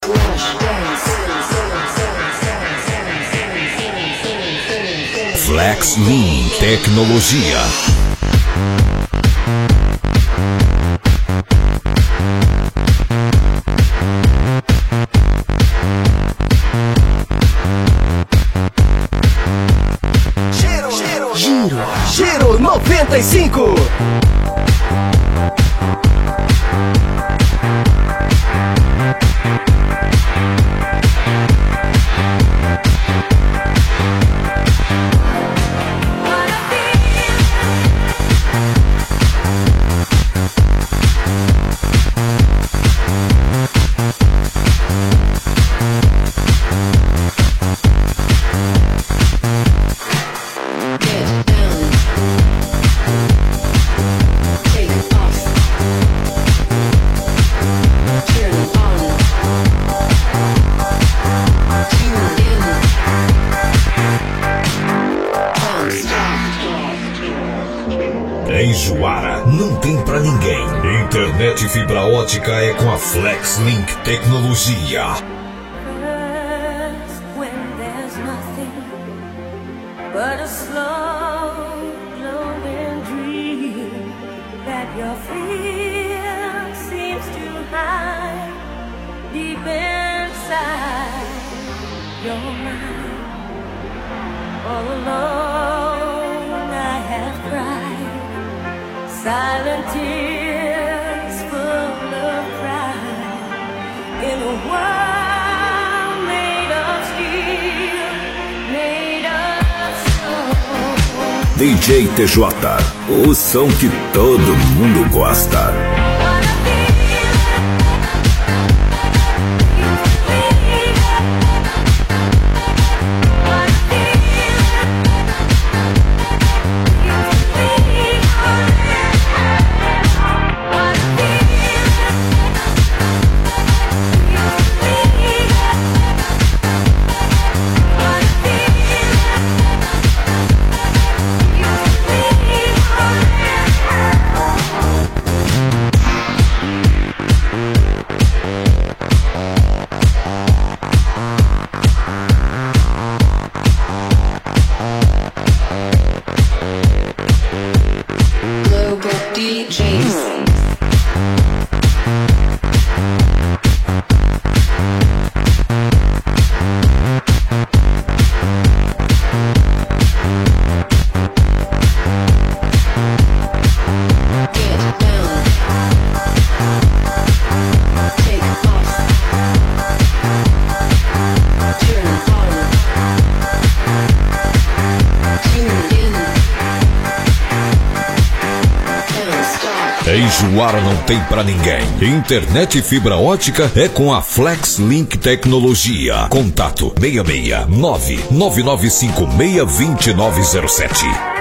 Flex Lean Tecnologia. Giro 95. Em Juara não tem pra ninguém. Internet fibra ótica é com a Flex Link Tecnologia. Silent tears full of pride in a world made of steel, made of stone. DJ TJ, o som que todo mundo gosta. Em Juara não tem pra ninguém. Internet e fibra ótica é com a Flex Link Tecnologia. Contato 669-9956-2907.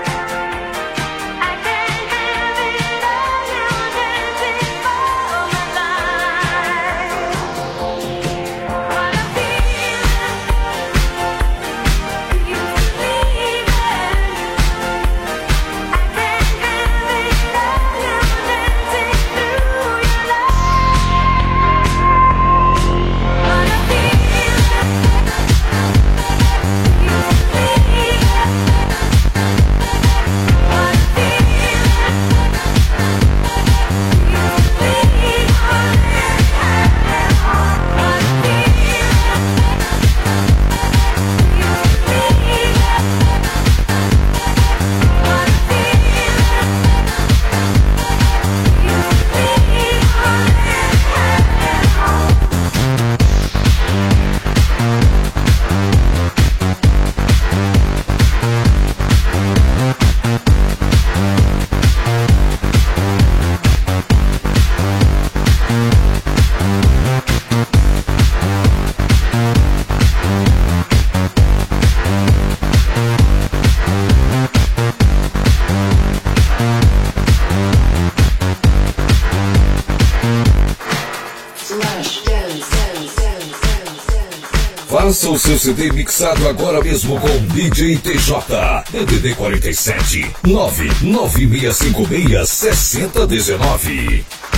Faça o seu CD mixado agora mesmo com DJ TJ. DDD 47 99656 6019.